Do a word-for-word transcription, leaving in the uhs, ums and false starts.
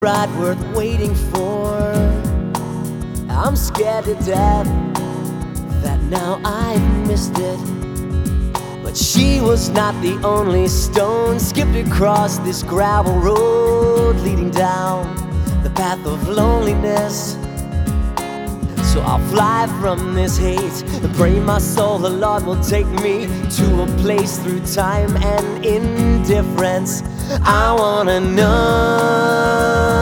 ride worth waiting for. I'm scared to death that now I've missed it. But she was not the only stone skipped across this gravel road leading down the path of loneliness. So I'll fly from this hate and pray my soul the Lord will take me to a place through time and indifference. I wanna know